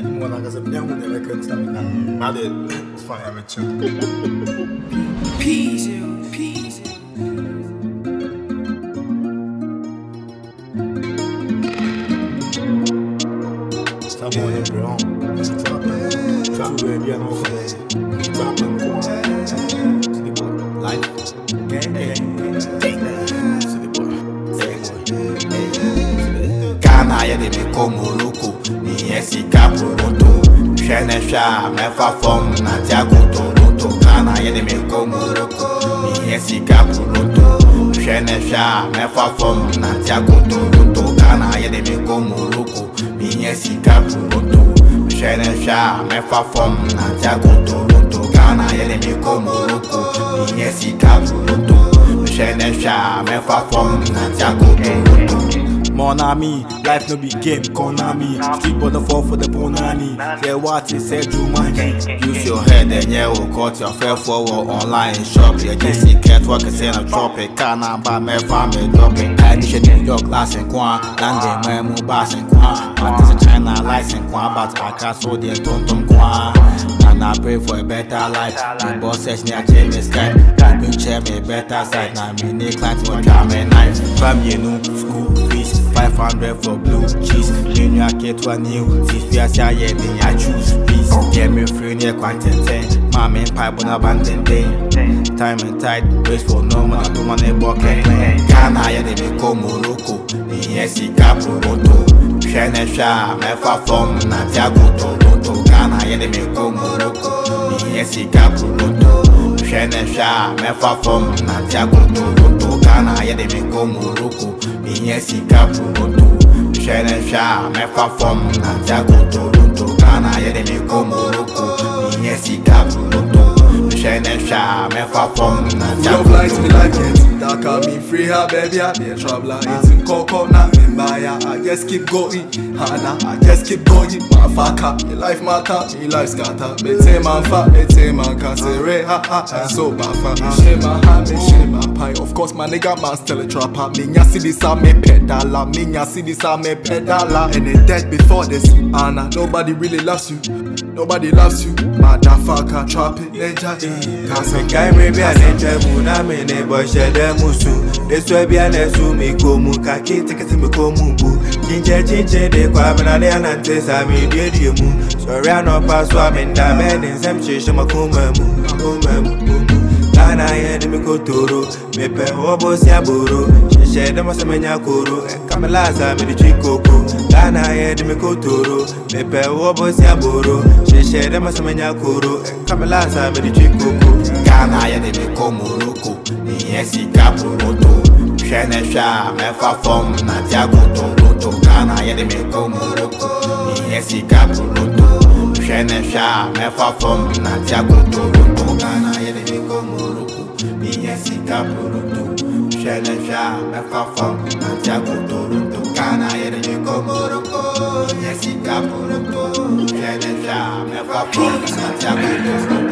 More like as a young one that I couldn't tell me nothing. I did. It's fine, I'm a chill. Peace. Stop on it, bro. Drop it, baby. I know for that. Drop it, boy. Life. Gang. Ghana, yeah, they be come Morocco. Yes, he got Toronto. Shenesha, Mefa from Natiago, Toronto. Ghana, yeah, they be come Morocco. Yes, he got Toronto. Shenesha, Mefa from Natiago, Toronto. Ghana, yeah, they be come Morocco. Yes, he got Toronto. Shenesha, Mefa from Natiago, Toronto. Ghana, yeah, they be come Morocco. Yes, he got Toronto. Shenesha, Mefa from Natiago, Toronto. Monami, life no be game, Konami. Street border fall for the Bonani. Say what he said, Jumanji. Use your head and yeah, will cut your fair forward online shop. Yeah, JC cat work and say no tropic. Canna buy me family dropping. Addition New York, glass and Kwan. London, Memu, Bass and Kwan. But this China, license Kwan. But I can't so dear, Tonton Kwan. And I pray for a better life. The boss says near James Sky. You can share me a better side. Now me need clients will come and nice. From you know, school fees. 500 for blue cheese. When you get to a new teeth, we are saying I choose peace. Get me free near quantity. Mommy and pipe on abandoned day. Time and tide, waste for no money to money bucket. Ghana, yeah, they be come Morocco. Yes, he got Toronto. Shenesha, Mefa from Natiago, Toronto. Ghana, yeah, they be come Morocco. Yes, he got Toronto. Shenesha, Mefa from Natiago, Toronto. Ghana, yeah, they be come Morocco. Yes, he got Toronto. Shenesha, Mefa from Natiago, Toronto. Ghana, yeah, they be come Morocco. Yes, he got Toronto. Shenesha, Mefa from Natiago, Toronto. Love like me like it. That can be free, her baby. I be a traveler. It's in Coco, not in Maya. I just keep going. Hana, I just keep going. Motherfucker, me life matter, me life scatter. Me take my fat, me take my cassere. Ha, so bafa. Me share my hand, me share my pie. Of course, my nigga man still a trapper. Me nya see this, I me pedala. Me nya see this, I me pedala. And they dead before this. Anna, nobody really loves you. Nobody loves you. Motherfucker, trap it, ninja. Cause me guy maybe I ninja muna me ne boy shede musu. This way be an esu me komu kaki ticket me komu bu. Chinche de kwa bena de anante sa me de mu. Sorry I no pass wa me nda me den sem chisho makuma mu. Ghana ye de me kotoro. Me pe hobo si aboro. Chinche de masamenya koro. Kamela sa me de chikoko. Ghana ye de me kotoro. Me pe hobo si aboro. Chinche de masamenya koro. Kamela sa me de chikoko. Ghana, yeah, they be come Morocco. Yes, he got Toronto. Shenesha, Mefa from Natiago, Toronto. Ghana, yeah, they be come Morocco. Yes, he got Toronto. Shenesha, Mefa from Natiago, Toronto. Ghana, yeah, they be come Morocco. Yes, he got Toronto. Shenesha, Mefa from Natiago, Toronto. Ghana, yeah, they be come Morocco. Yes, he got Toronto. Shenesha, Mefa from Natiago, Toronto.